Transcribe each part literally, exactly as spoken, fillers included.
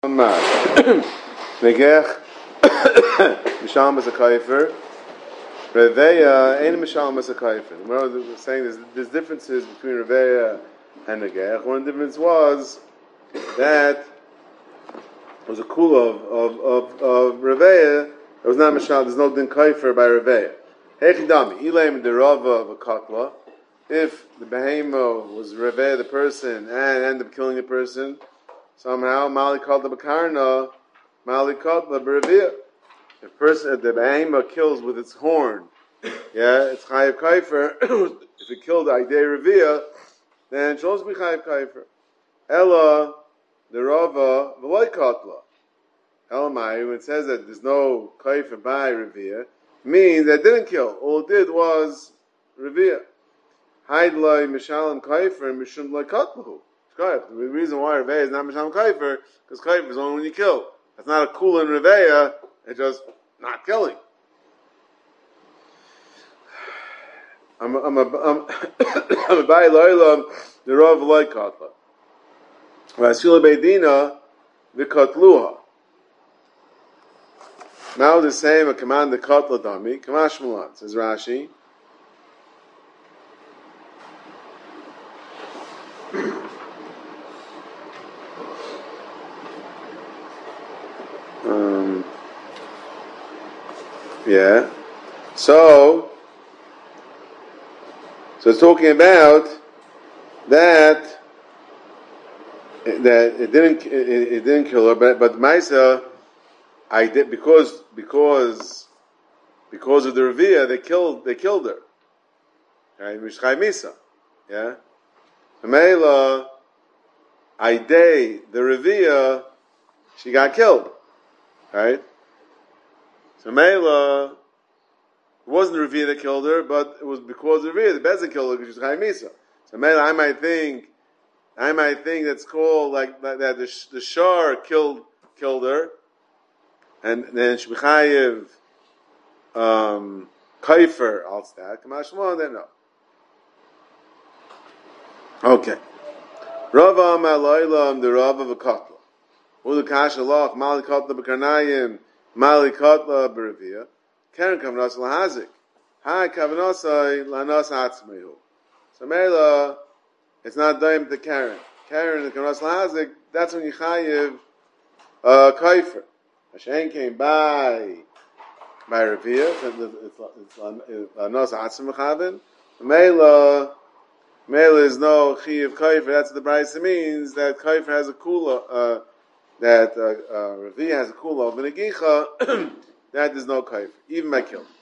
Negech Mishalem as a kaifer. Reveya ain't Mishalem as a kaifer. We're saying there's, there's differences between Reveya and Negech. One difference was that it was a kula of of of, of Reveya. It was not Mishalem. There's no din kaifer by Reveya. Hechidami Ilaim derava of a katla. If the behemo was Reveya the person and ended up killing the person somehow, Mali called the Bakarna, Mali called the Berevia. If person, if the behema kills with its horn, yeah, it's Chayiv Kaifer. If it killed Aidei Revia, then it should also be Chayiv Kaifer. Ella, the Rava, V'loi Katla. Elamai, when it says that there's no Kaifer by Revia, means that it didn't kill. All it did was Revia. Haidloi Mishalem Kaifer, Mishum Loi Katlahu. The reason why Reveya is not Mishalem Kaifer, because Kaifer is only when you kill. It's not a kula in Reveya, it's just not killing. I'm a, I'm a, I'm a Bai Loilam, the Rav Loi Katla. Vasila Beidina, Vikatluha. Now the same, a command the Katla Dami, Kamash Mulan, says Rashi. Um, yeah. So, so it's talking about that that it didn't it, it didn't kill her, but but Maisa, I did because because because of the Revia they killed they killed her. Right, Mishchai Misa, yeah. Mela, I day the Revia, she got killed. Right? So Mela, it wasn't the Revia that killed her, but it was because of the Revia, the Bezin killed her because she was Chayim Misa. So Mela, I might think, I might think that's called like that, that the, the Shar killed killed her, and then Shbichayev, um, Kaifer, all that. Kamash Shmuel, then no. Okay. Rava Malaylam, the Rava of a Katla. Ulu kashalach, mali katla b'karnayim, mali katla b'revia. Karen kavanas lahazik. Hai kavanasai lanas atzmehu. So Mela, it's not daim to Karen. Karen and kavanas lahazik, that's when you chayiv uh, kaifer. Hashem came by by revia, it's lanas atzmechavin. Mela, Mela is no chayiv kaifer. That's what the Brisa means, that kaifer has a kula, uh, that uh, uh, Revia has a kula of Negicha, that is no kaif, even by kill.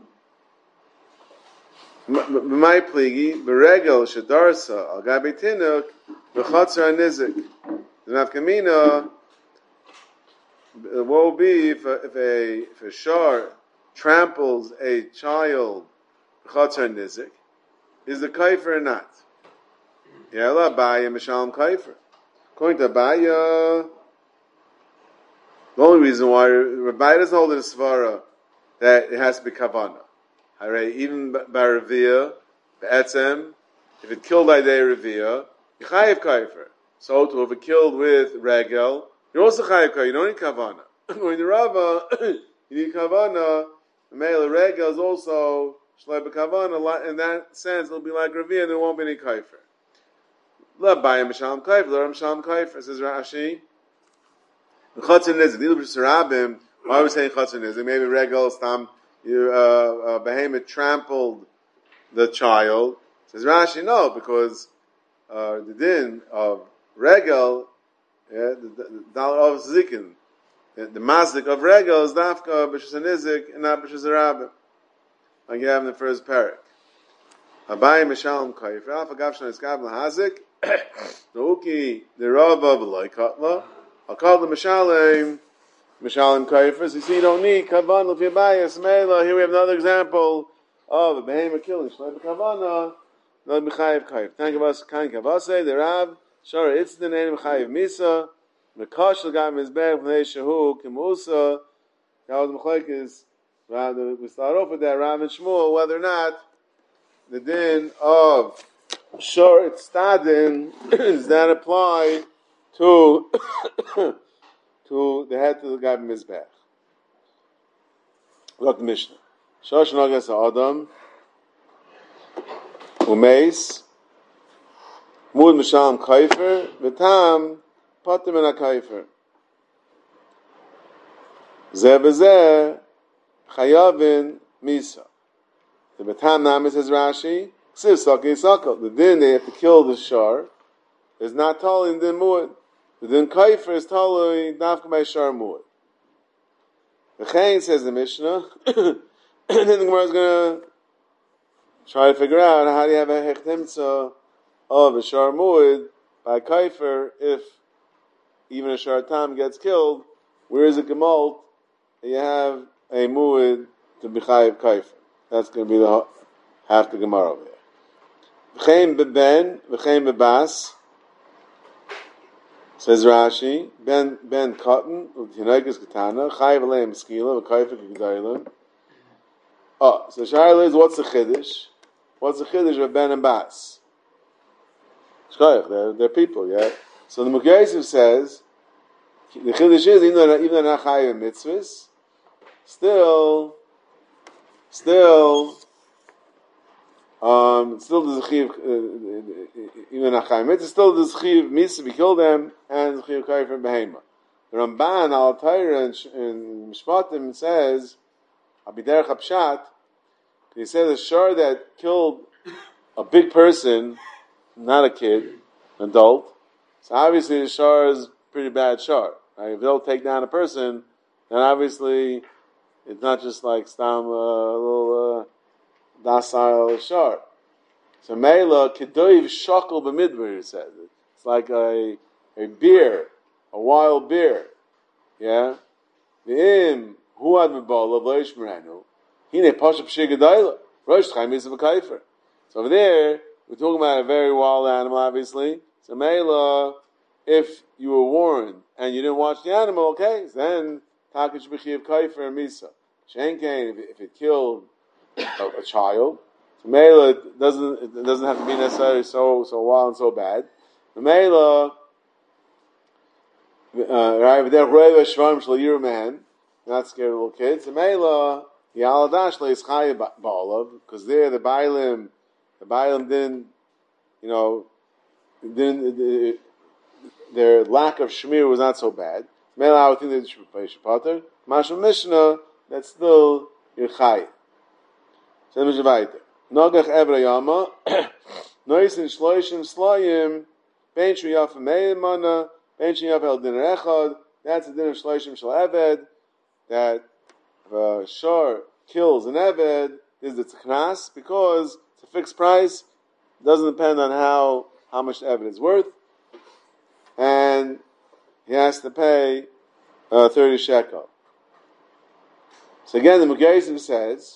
My pligi, beregel shadarsa al gabi tinuk b'chatzar nizik. The nafkamina, what will be if a, if a if a shar tramples a child b'chatzar nizik? Is the kaifer or not? Yalla baya mishalem kaifer. According to Baya. The only reason why Rabbi doesn't hold in a svara that it has to be kavana. Right? Even by Revia, the etzem, if it killed by day Revia, you chayiv kaifer. So to if it killed with regel, you're also chayiv kaifer. You don't need kavana. When the Rava, you need kavana. The male regel is also shlei b'kavana. In that sense, it'll be like Revia, and there won't be any kaifer. La b'ayim mishalem kaifer, la mishalem kaifer. Says Rashi. Chatzar nizik. Why are we saying chatzar nizik? Maybe regel stam you uh, uh, behemoth trampled the child. Says Rashi, no, because uh, the din of regel, yeah, the dollar of zikin, the, the masdik of regel is dafka b'shus nizik and not b'shus rabim. Like you have in the first parak. Abayim mishalem kaifer. Alpha gavshan iskav lahazik. Nouki the rava v'loy katla. I'll call the Mishalem, Mishalem Kaifers. You see, you don't need Kavan, Lufiabayas, Mela. Here we have another example of a behemoth killing. Shleba Kavana, not Mechayev Kaif. Thank you, Kain Kavase, the Rab, Shara, it's the name of Mechayev Misa, Mekash Lagam Mizbech, Vnei Shahu, Kimusa, Kavaz Mechlekes. We start off with that, Rav and Shmuel, whether or not the din of Shor Stadin does that apply to to the head to the guy Mizbech. Look the Mishnah. Shosh Nagas Adam Umeis Mud Misham Kaifer Vitam Patim and a Kaifer Zeh Bezeh Chayavin Misa. The Vitam Namis says Rashi Ksiv Saki Sakal. The din they have to kill the shar is not totally in the Muad. The din Kaifer is totally Nafka by Shar Muad. The Chayin says the Mishnah, and then the Gemara is going to try to figure out how do you have a hechtemtza of a shar mu'id by kaifer if even a shar tam gets killed. Where is it gemalt? You have a mu'id to b'chayiv kaifer. That's going to be the half the Gemara over there. V'chein b'ben, v'chein b'bas. Says Rashi, ben ben cotton, u'tinaikas katana, chayiv aleim skila, v'kaifer k'gdailim. Oh, so Shaila is what's the chiddush? What's the chiddush of Ben and Bas? Shkoyach, they're, they're people, yeah? So the Mukayesiv says, the chiddush is, even though they're not chayiv mitzvahs, still, still, um, still the Zechiv, uh, even not chayiv mitzvahs, still the Zechiv mitzvah, we kill them, and the Zechiv kaifer behema. The Ramban, al-Tayra, in Mishpatim says, Abiderech Hapshat, he said a shar that killed a big person, not a kid, an adult. So obviously the shar is pretty bad shar. Right? If they'll take down a person, then obviously it's not just like stam uh, a little uh, docile shar. So Meila Kedoiv Shakal B'Midbar, he says. It's like a a beer, a wild beer. Yeah? V'im Huad Mebala V'Loish Merenu Hine Pashup Shigadayla Rosh Chaim Yisrael Kaifer. So over there, we're talking about a very wild animal, obviously. So Meila, if you were warned and you didn't watch the animal, okay, then Takish B'Chiv Kaifer and Misa. Shenkein, if it killed a, a child, so Meila it doesn't it doesn't have to be necessarily so so wild and so bad. The Meila, right? They're Reva Shvarim Shal Yirman. Not scared of little kids. The Meila, the Aladash is Chayav Ba'alav, because there the Bailim, the Bailim didn't, you know, didn't, the, their lack of Shemir was not so bad. Meila, I would think that should play Shapater. Mashal Mishnah, that's still your Chayav. So Mishnah Vaiter. Nogach Evra Yama, Noisin Shloishim Slayim, Ben Shuyaf Meir Mana, Ben Shuyaf El Dinner Echad, that's the dinner Shloishim Shal Eved. That if a shar kills an eved, is the tzachnas, because it's a fixed price. It doesn't depend on how, how much the eved is worth. And he has to pay uh, thirty shekel. So again, the Mugaysim says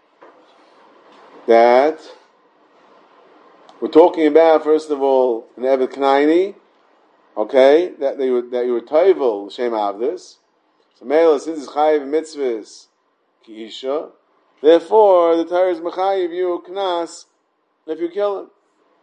that we're talking about, first of all, an eved knaini, okay, that they would, that you would toivel shem avdus. So Meila, since it's chayiv mitzvahs kiisha, therefore the Torah is mechayiv you knas if you kill him.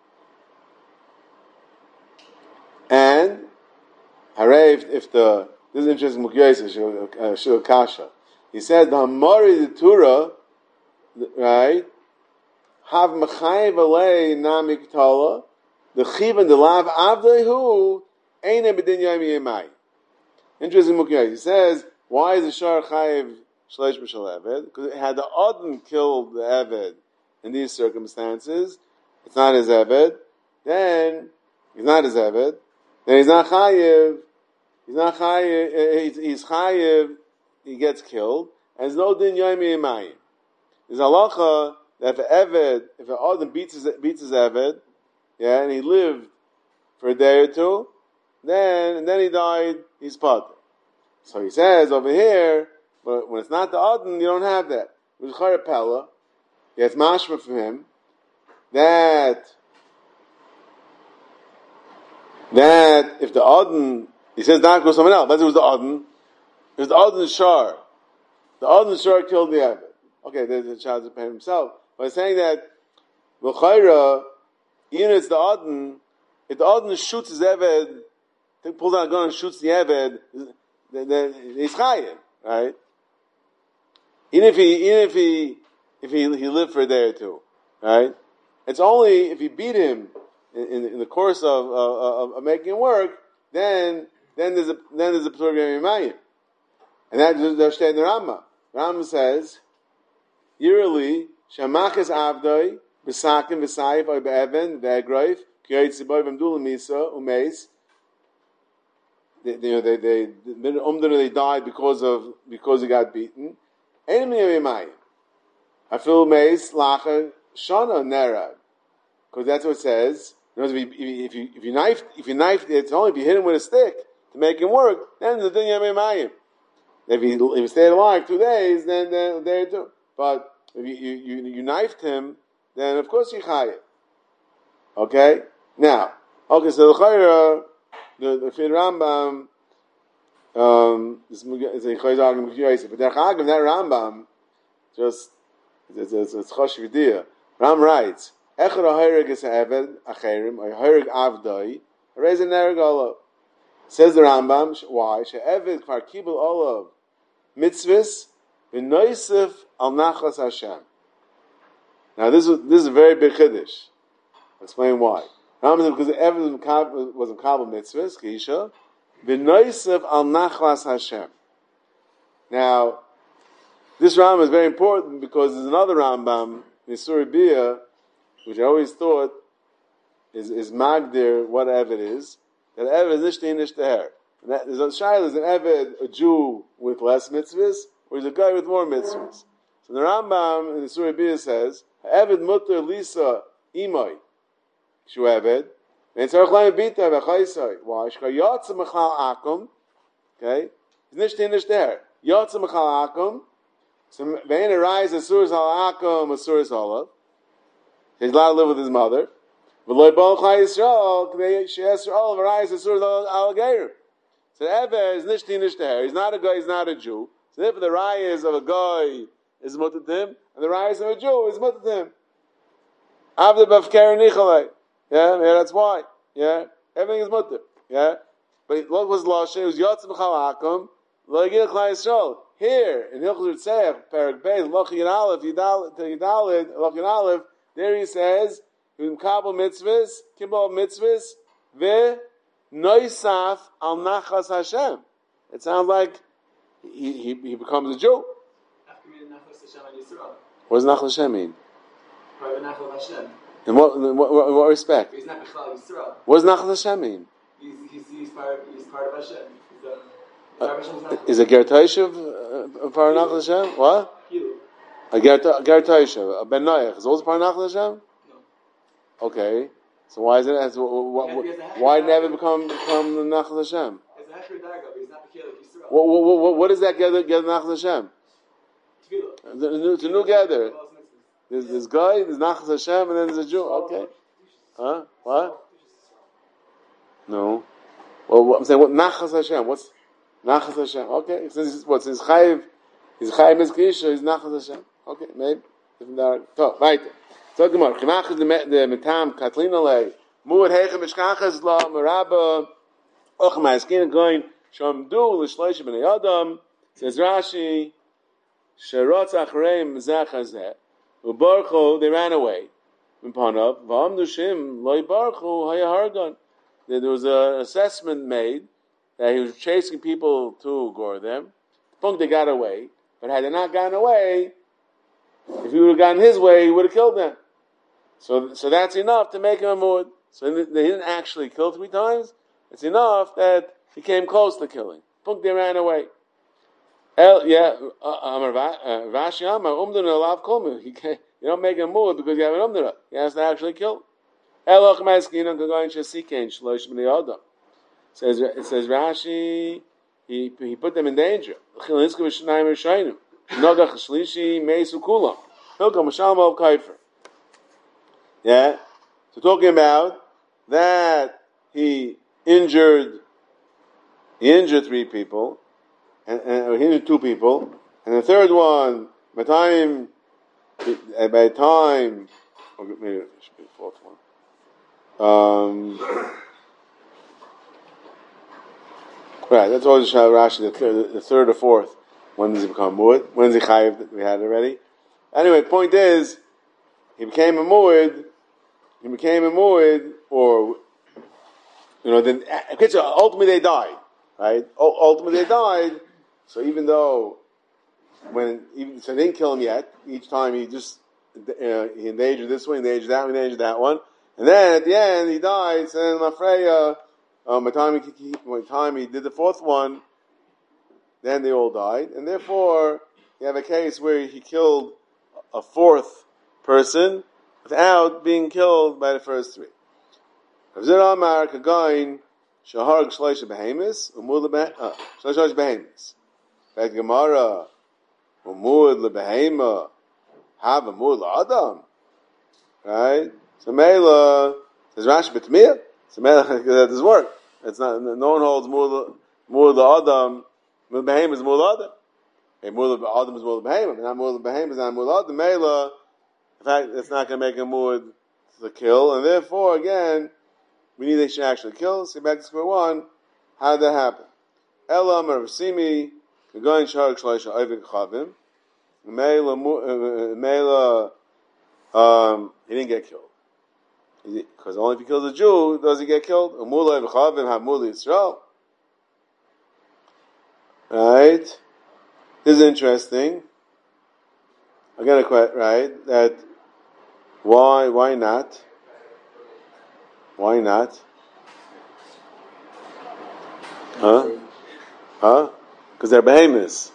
And hooray if, if the this is interesting mukyos shul kasha. He said the hamari the Torah, right? Have mechayiv alei nami ktala the chiv and the lav avdehu eine bedin yami yemai. Interesting mukyos. He says, why is the shar chayiv shleish b'shal eved? Because had the Adon killed the eved in these circumstances, it's not his eved, then he's not his eved, then he's not chayiv, he's not chayiv, he's, he's chayiv, he gets killed, and there's no din yomi imayim. There's halacha that if an eved, if an Adon beats his, beats his eved, yeah, and he lived for a day or two, then, and then he died, he's pater. So he says over here, but when it's not the Adon, you don't have that. With Charapella, he has mashma from him, that, that if the Adon, he says not go someone else, but it was the Adon, it was the Adon Shar. The Adon Shar killed the Eved. Okay, there's a child to pay himself. But he's saying that, V'chayra, even if it's the Adon, if the Adon shoots his Eved, pulls out a gun and shoots the Eved, then, then he's chayiv, right? Even if he, even if he, if he, he lived for a day or two, right? It's only if he beat him in, in, in the course of, of, of making work, then, then there's a, then there's a P'tur G'mayim. And that is the Shtei Rambam. Rambam says, yearly, Shamachas Avdoi, B'sakim, B'sayif, Oy Be'even, Be'egroif, K'yoyt Ziboy, V'mdula Misa, Umeis. They, they, they, they, they died because of, because he got beaten. Ein Miyayim. I feel Meis, Lacha, Shana, Nerag. Because that's what it says. If you, if you, if you knifed, if you knifed, it's only if you hit him with a stick to make him work, then the thing Yamim. If he, if he stayed alive two days, then, then there too. But if you, you, you, you knifed him, then of course you chayiv. Okay? Now, okay, so the Chayra, the, the Fin Rambam, um, is a Chayra argument, but the Chagam, that Rambam, just, it's, it's, it's Chosh Vidya. Ram writes, Echad ha-Hayrig is ha-Eved, ha-Chayrim, ha-Hayrig avdoi, ha-Reza nereg olav. Says the Rambam, why? She-Eved kvar kibul olav, mitzvahs, v'noisif al nachlas Hashem. Now this is, this is a very big chiddush. I'll explain why. Rambam says, because the Eved was in Kabul mitzvahs, Keisha, v'noisif al nachlas Hashem. Now, this Rambam is very important because there's another Rambam, Nisuri Bia, which I always thought is, is Magdir, what Eved is, that Eved is Nishti Nishtaher. There's a Shaila, is an Eved, a Jew with less mitzvahs, or is a guy with more mitzvahs. So the Rambam in the Surah Bia says, Eved Mutter Lisa Imoi, Shu Eved, and Tzarech Laim Bita V'chaisai. Why? Shka Yatsa Mechal Akum, okay, is Nishti Nishtaher. Yatsa Mechal Akum, so Ve'en arise Asuras Hal Akum, Asuras Halav. He's allowed to live with his mother. V'loi Bal Chai Yisrael, K'vei She'es Yisrael, V'arise Asuras Al Geirim. So Eved is Nishti Nishtaher. He's not a guy, he's not a Jew. So therefore the rayas of a guy is mutter to him, and the rayas of a Jew is mutter to him. Avda Bavker Nichalei. Yeah, yeah, that's why. Yeah, everything is mutter. Yeah, but what was Lashon? It was Yatz B'chal Akum, Lo Yigil Klai Yisrael. Here in Hilchot Tzech, Perek Beis, Lochin Aleph, Yidalid, Lochin Aleph. There he says, Kabul mitzvahs, Kibbal mitzvahs, ve noisaf al nachas Hashem. It sounds like he, he, he becomes a Jew. What does nachas Hashem mean? In what, in what, what, what respect? He's not Bechal Yisrael. What does nachas Hashem mean? He's, he's, he's, part, he's part of Hashem. He's a, uh, is a Ger Toshav uh, part of nachas Hashem? What? A Ger Toshav, a Ben Noach, is also part of nachas Hashem? No. Okay. So why is it? As, what, what, why did it never become become the Nachas Hashem? It's a Hashri Darga, but he's not the Kelik Yisrael. What, what, what, what does that get get Nachas Hashem? Tefillah. It's a new gather. There's this guy, there's Nachas Hashem, and then there's a Jew. Okay. Huh? What? No. Well, what, I'm saying what Nachas Hashem? What's Nachas Hashem? Okay. Since he's, what since Chayiv, he's Chayiv Mizkisha, he's Nachas Hashem. Okay, maybe. So, right. So Gemara, Chimachas the Metam Katlina Le Muad Heichem Mishkachas La Meraba Ochem Ha'eskin going Shamdu L'Shleish Ben Yadam. Says Rashi, Sherotz Achreim Zechazeh Ubarcho, they ran away. V'panav V'amdu Shim Lo Yibarchu Hayahargan. There was an assessment made that he was chasing people to gore them. Punk they got away, but had they not gotten away, if he would have gotten his way, he would have killed them. So, so that's enough to make him a mu'ud. So they didn't actually kill three times. It's enough that he came close to killing. Punk, they ran away. El, yeah, Rashi Amar, Umdun Alav Kolmu. You don't make him mu'ud because you have an Umdun. He has to actually kill. El Ochmaskin on Kagayin Shasikain Shlosh B'nei Adam. Says it says Rashi, he he put them in danger. Chilin Iska V'Shnayim Rishayim. Nogach Shlishi Meisu Kulam. Hilkam Mashalom Al Kaifer. Yeah, so talking about that he injured, he injured three people, and, and or he injured two people, and the third one by time, by time, or maybe it should be the fourth one. Um, Right, that's always Rashi, the third, the third or fourth. When does he become mu'ud? When does he chayiv? We had it already. Anyway, point is, he became a mu'ud, he became a mu'ud, or, you know, then, ultimately they died, right? Ultimately they died, so even though, when, even, so they didn't kill him yet, each time he just, uh, he endangered this one, he endangered that one, he endangered that one, and then at the end he died, so then Mafreya, um, by the time he, by the time he did the fourth one, then they all died, and therefore, you have a case where he killed a fourth person without being killed by the first three. Ravzir Amar Kagain Shaharg Shleisha Behemis Umud Shleisha Behemis. Fact Gemara Umud LeBehema Have Umud LaAdam. Right? So Mela says Rashi B'Tmiyah. So Mela that does work. It's not. No one holds Umud LaAdam. Umud Behemis is Umud LaAdam. Hey, Umud LaAdam is Umud LeBehema, but not Umud Behemis is not Umud LaAdam. Mela. In fact, it's not going to make a mu'ud to kill, and therefore, again, we need they should actually kill. So back to square one. How did that happen? Elam Ravsimi Kagoin Sharik Shloisha Oivik Chavim. Mela, Mela, um, he didn't get killed because only if he kills a Jew does he get killed. Umula Oivik Chavim have Mula Yisrael. Right? This is interesting. I got a question, right? That why, why not? Why not? Huh? Huh? Because they're behemoths.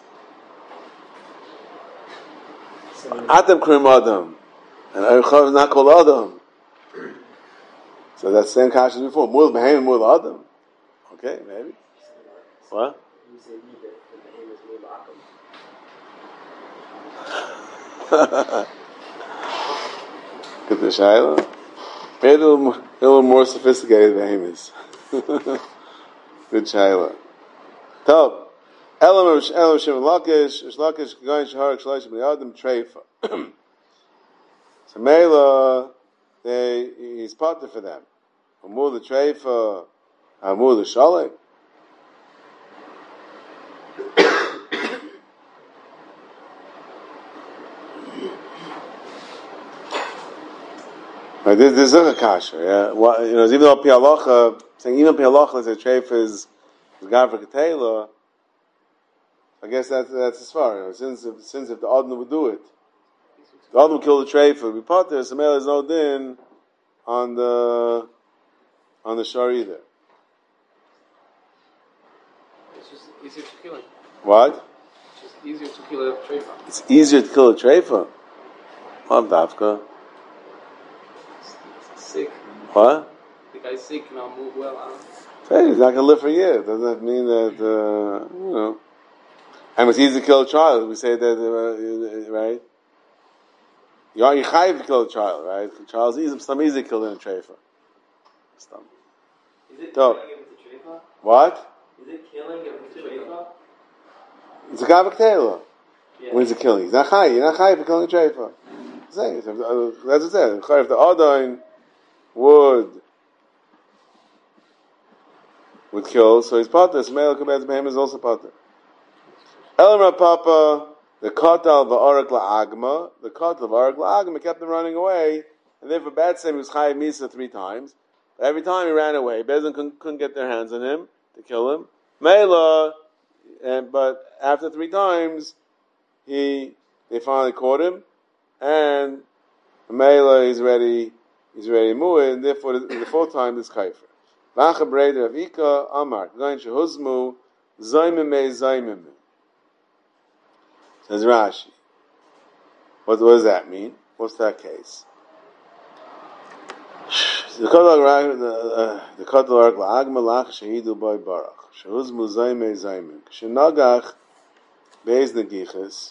Adam krim Adam, and Erchav is not called Adam. So that's the same kasha as before. Mul behemoth, mul Adam. Okay, maybe. What? Good the Shaila. Made a little, a little more sophisticated behemoths. Good Shaila. Top. Elam Elam Shem Lakish, Lakish Gain Shahar Shleish B'nei Adam Treifa. So Mela, they he's partner for them. Amur the Treifa, Amur the Shalek. Right, this, this is a kasha, yeah. What, you know, even though Pialacha, saying even Pialacha, let's say Treif is, is God for Ketela, I guess that's, that's as far, you know, since if, since if the Adon would do it, if the Adon would kill the Treif, it would be Pater, so Mela is no din on the, on the Shar either. It's just easier to kill him. What? It's just easier to kill a Treifa. It's easier to kill a Treifa? What, Dafka? Sick. What? The guy's sick and I'll move well. I don't Hey, he's not going to live for a year. Doesn't that mean that, uh, you know. And it's easy to kill a child. We say that, uh, right? You are chayiv to kill a child, right? A child's easy, some easy to kill in a treifa. Some. Is it so, killing if it's a treifa? What? Is it killing if it's a treifa? It's a gavak taylor. Yeah. When he's a killing. He's not chayiv. You're not chayiv for killing a treifa. That's what it says. If the Adon would would kill, so he's potter. So male compared to him is also potter. Elamra Papa, the Kotal v'Arak la'agma, the Kotal v'Arak la'agma kept him running away, and therefore bad saying he was chayiv misa three times. But every time he ran away, Bezin couldn't, couldn't get their hands on him to kill him. Mela, and but after three times, he they finally caught him, and Mela is ready. He's ready to move, and therefore the, the fourth time is kaifer. Vacha breder of Ika Amar going shehuzmu zaymime zaymime. Says Rashi. What, what does that mean? What's that case? The Kotel Ark La'agma Lach Shehidu Boy Barach Shehuzmu Zayme Zayme Shenagach Beis Negiches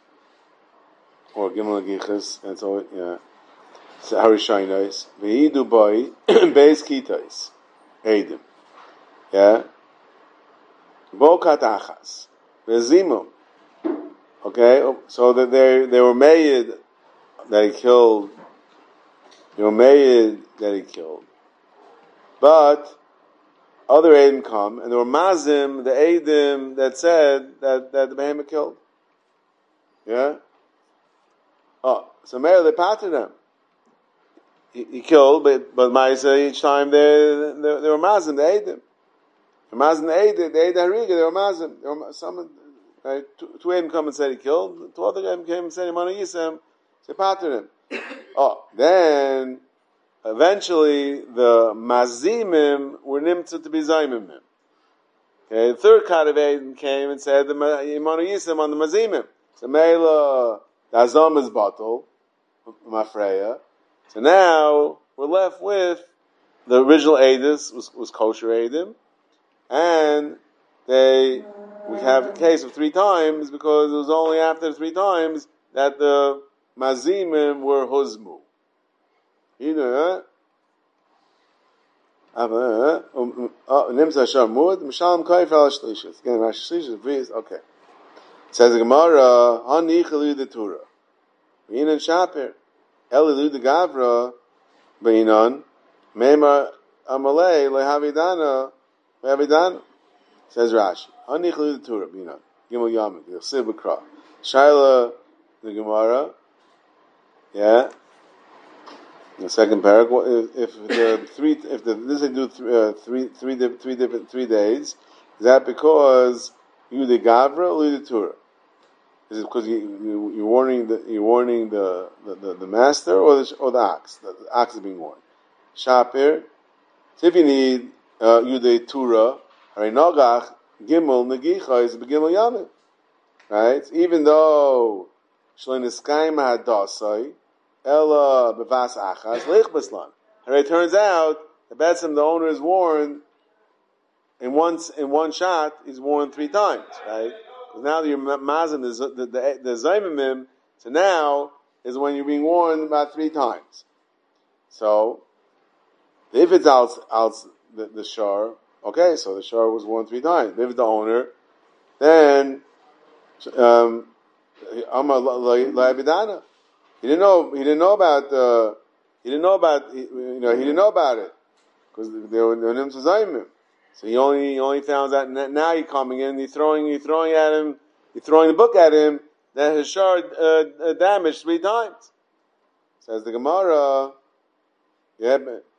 or Gimel Negiches, and so yeah. Harishainais Vehidu Boy Beis Kitais Eidim, yeah. Bo Katachas Vezimum. Okay, so that they they were made that he killed. They were made that he killed, but other Eidim come, and there were Mazim, the Eidim that said that, that the behemoth killed. Yeah? Oh, so Meir, they patted him. He, he killed, but, but Maisa, each time they, they, they were Mazim, the Eidim. The Mazim, the Eidim, the Eidim Hariga, they were Mazim. They were, some, right, two, two Eidim come and said he killed, two other Eidim came and said he Mana Yisem, so they patted him. Oh, then, eventually, the Mazimim were Nimtza to be Zaimimim. Okay, the third kind of Eidim came and said the Imanu Yisem on the Mazimim. So Meila, the Azam is Batal, Mafreya. So now, we're left with the original Eidus was, was kosher Eidim, and they, we have a case of three times because it was only after three times that the Mazimim were Huzmu. You know, Nimsa Shamud, Mishalim Kaif al Shlishis. Again, Rashi Shlishis, please, okay. Says the Gemara, Hani Chalu the Torah. Beinan Shapir. Elilu the Gavra, Beinan, Meimar Amalei, Lehavidana, Lehavidana. Says Rashi, Hani Chalu the Torah, Beinan. Gimel Yamid, the Chsiv B'Kra. Shaila, the Gemara, yeah. The second paragraph, if, if the three, if the, this they do th- uh, three, three, three different, three days, is that because you the Gavra or you the Torah? Is it because you, you, you're warning the, you're warning the, the, the, the master or the, or the ox? The, the ox is being warned. Shapir. So if you need, uh, you the Torah, Haray Nogach, Gimel, Negicha is Begimel Yamim. Right? Even though, Shleniskayim Hadasai, Ella bevas achas leich beslan. It turns out the Betzim, the owner, is warned in once in one shot. He's warned three times, right? Because now you're mazim the the the, the zaymimim. So now is when you're being warned about three times. So if it's out out the, the shar, okay, so the shar was warned three times. If it's the owner, then um, Amar la'abidana. He didn't know. He didn't know about. Uh, he didn't know about. You know. He didn't know about it because they were him to Zaymim. So he only he only found out. Now he's coming in. He's throwing. He's throwing at him. He's throwing the book at him. That his shard uh, uh, damaged three times. Says the Gemara. Yeah.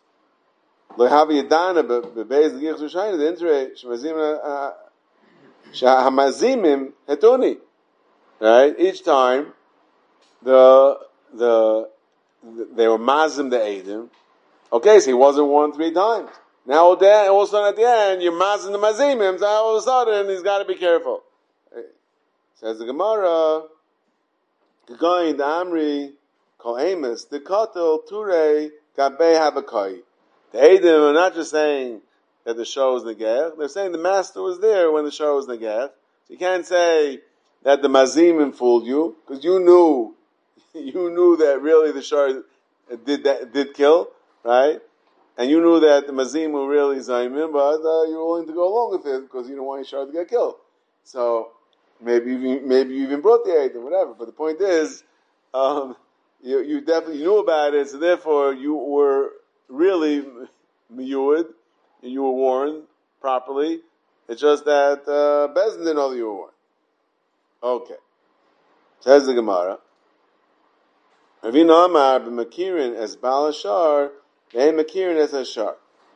Lehavi Yadana bebeis the Yichus Shayna the Intre Shemazim Shahamazimim Hetuni. Right. Each time the The, the they were mazim the Eidim. Okay, so he wasn't warned three times. Now all, day, all of a sudden at the end, you're mazim the mazimim, so all of a sudden he's got to be careful. Says the Gemara, Gagoin the Amri, Kol Amos, the Kotel Ture Gabei Habakai. The Eidim are not just saying that the show was Negech, they're saying the master was there when the show was Negech. So you can't say that the mazimim fooled you, because you knew You knew that really the shar did that, did kill, right? And you knew that the mazim were really zaymim, but uh, you were willing to go along with it because you don't want your shar to get killed. So maybe you, maybe you even brought the aid or whatever. But the point is, um, you, you definitely knew about it, so therefore you were really miyuad, and you were warned properly. It's just that uh, Bezdin didn't know that you were warned. Okay, says the Gemara. Ravina Amar b'makirin as balashar, they makirin as hashar.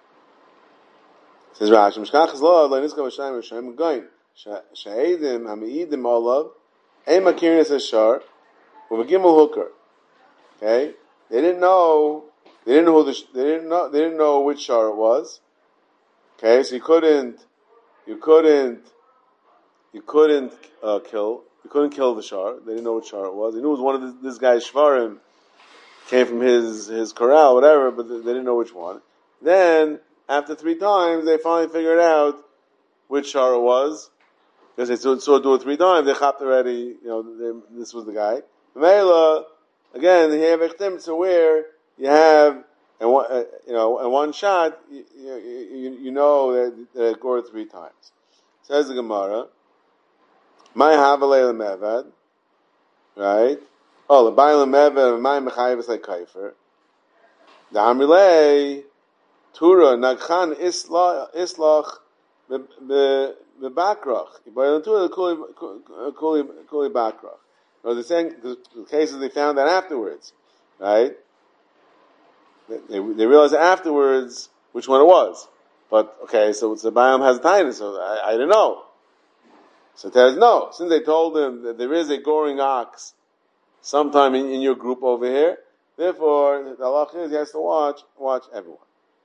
Says Rashi, Mishkach Zlov, Leiniska V'Shayim V'Shayim Goyin, Sha'edim Hami'idim Olav, they makirin as hashar, U'v'gimel hooker. Okay, they didn't know, they didn't know who the, they didn't know, they didn't know which shar it was. Okay, so you couldn't, you couldn't, you couldn't uh, kill. You couldn't kill the shar. They didn't know what shar it was. They knew it was one of this, this guy's shvarim. Came from his, his corral, whatever, but they, they didn't know which one. Then, after three times, they finally figured out which shar it was. Because they saw, saw it do it three times, they chapped already, you know, they, this was the guy. Mela, again, you have echtim to where you have, and one, uh, you know, in one shot, you, you, you know that, that it gored three times. Says the Gemara, My havalei lemevad, right? Oh, the bail lemevad, my mechayev is like kaifer. The amrilei Tura nagchan islach bebakrach. By Tura kuli kuli bakrach. No, they're saying the cases they found that afterwards, right? They, they, they realized afterwards which one it was. But, okay, so the Bayam has a tiny, so I, I didn't know. So Taz, no. Since they told him that there is a goring ox sometime in, in your group over here, therefore, the halach is he has to watch, watch everyone.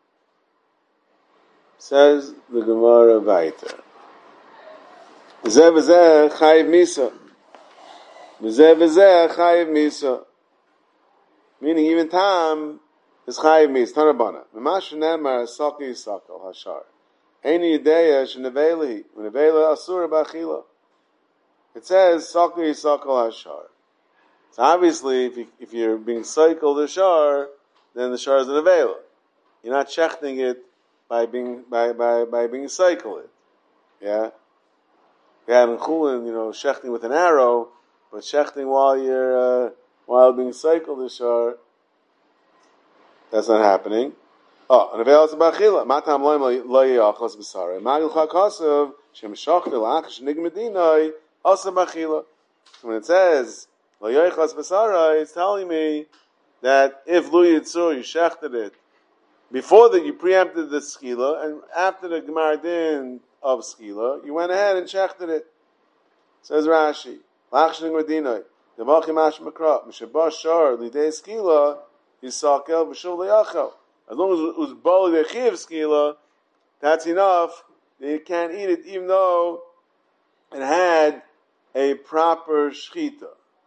Says the Gemara Vayter. Zeh v'zeh chayiv misa. V'zeh v'zeh chayiv misa. Meaning even Tam is chayiv misa. Tanabana. Memash nemar saki yisakal hashar. Eini yideya shenevelehi. V'nevele asura b'achila. It says saki yisakal hashar. So obviously, if, you, if you're being cycled the shar, then the shar is an nevela. You're not shechting it by being by by by being cycled. Yeah. We had in Chulin, you know, shechting with an arrow, but shechting while you're uh, while being cycled the shar, that's not happening. Oh, and avail is b'achila. Matam loim lo yachas b'sarei. Magil chakasav shem shachtel achash nigmedinoi asa b'achila. When it says lo yachas b'sarei, it's telling me that if lu yitzur you shechted it before that you preempted the skila, and after the gemar din of skila, you went ahead and shechted it. Says Rashi, lachsh nigmedinoi devachim ash makra mishabah shar lidei skila yisakel b'shul leyachel. As long as it was bali dechiv skila, that's enough. You can't eat it, even though it had a proper shchita.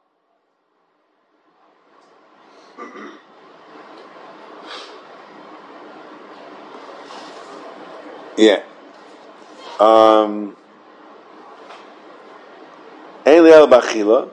Yeah. Um. Ein li'el b'achila.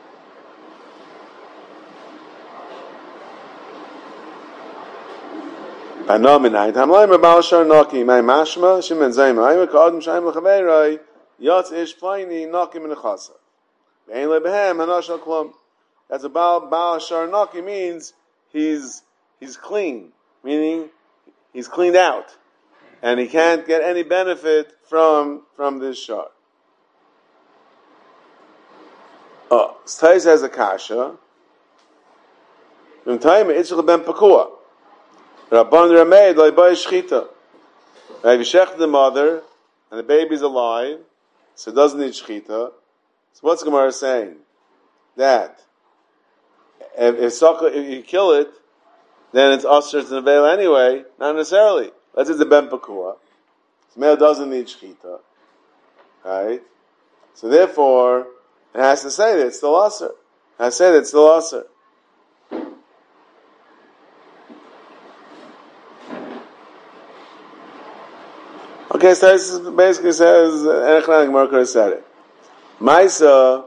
Panominai. Tamlaim b'bal shar noki. Mai mashma. Shimen zayim. Ayim ka'adam shayim l'chaveiroi. Yatz ish playni noki min chasa. Ein le'behem hanosh al-klum. That's a bal, bal shar noki means he's, he's clean. Meaning, he's cleaned out. And he can't get any benefit from, from this shar. Oh, Stais has a kasha. From time, it's ben pakua. Rabban Rameid, like by shchita. Now, if you shech the mother, and the baby's alive, so it doesn't need shchita. So what's Gemara saying? That if, if, if you kill it, then it's usher to nevel anyway. Not necessarily. Let's say it's a ben pakua. The male doesn't need shchita. Right? So therefore, it has to say that it's still usher. It has to say that it's still usher. Okay, so this basically says, Echlan Gemara said it. Maisa.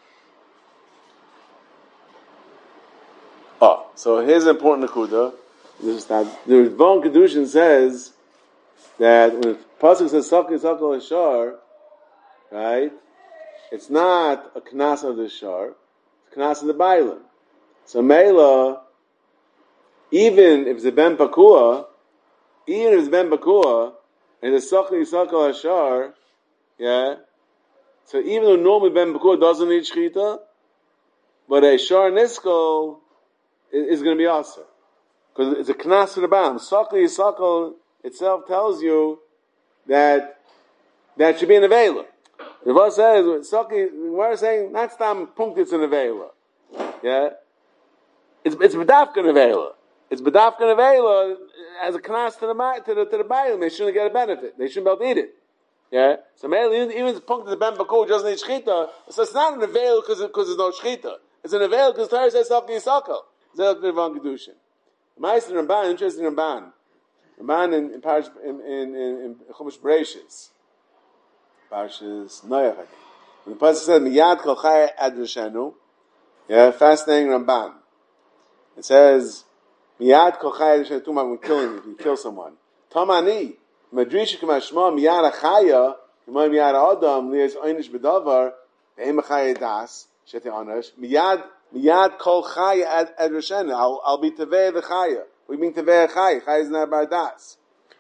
Oh, so here's an important nakuda. The Ritvan Kedushin says that when the pasuk says Saki Sakal Ashar, right? It's not a knas of the shar, it's a knas of the bailam. So Mela, even if it's a ben pakua, even if it's ben pakua, and the Saki Sakal Ashar, yeah. So even though normally ben pakua doesn't need shchita, but a shar niskal is, is going to be asa. Because it's a knas of the bailam. Saki Sakal itself tells you that that should be an avela. The verse says, Saki, we're saying, not stam punkt, it's an avela. Yeah? It's, it's bedafka avela. It's bedafka avela as a knas to the, to the, to the bayim. They shouldn't get a benefit. They shouldn't be able to eat it. Yeah? So even, even the punkt, the ben bakul doesn't need shchita, so it's not an avela because there's no shchita. It's an avela because Torah says Saki Yisakal. Zelak Nirvan Kedushin. Ma'aser Ramban, interesting Ramban. Ramban in, in, Parish, in, in, in, in Chumash Bereshis. Parshas Noach. When the pasuk says Miyad Kol Chai Ad Rishenu, yeah, fascinating Ramban. It says Miyad Kol Chai Ad Rishenu. Talking about when killing, if you kill someone. Tamani Madrisha Kamashma Miyad Achaya Kamay Miyad Adam Lias Einish Bedavar Behem Achaya Das Sheti Anash Miyad Miyad Kol Chai Ad Rishenu. I'll I'll be Tevei the Chaya. We mean Tevei Chai. Chai is not about Das.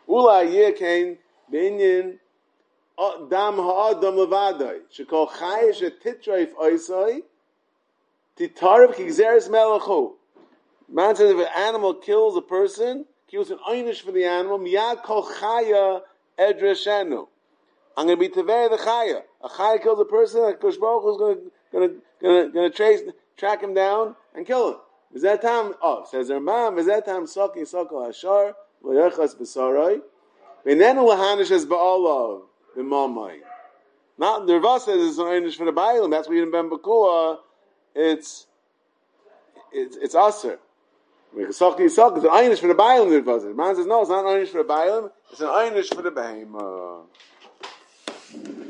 Ula yekain binyan dam ha'adam levadai. Shekol chayish et titraif oisai titarif kigzeres melachu. Man says if an animal kills a person, kills an einish for the animal, miyad kol chaya edreshenu. I'm going to be tevei the chaya. A chaya kills a person, a Kosh Baruch Hu is going to going to going to, going to trace track him down and kill him. Is that time? Oh, says their mom. Is that time? Saki sakal hashar v'yachas b'sarai v'nenu lahanish as ba'alav b'mamai. Not the Rava says it's an einish for the bailim. That's why in Ben Bakua it's it's it's aser. Saki sakal is an einish for the bailim. The Rava says. Man says no, it's not an einish for the bailim. It's an einish for the behemoth.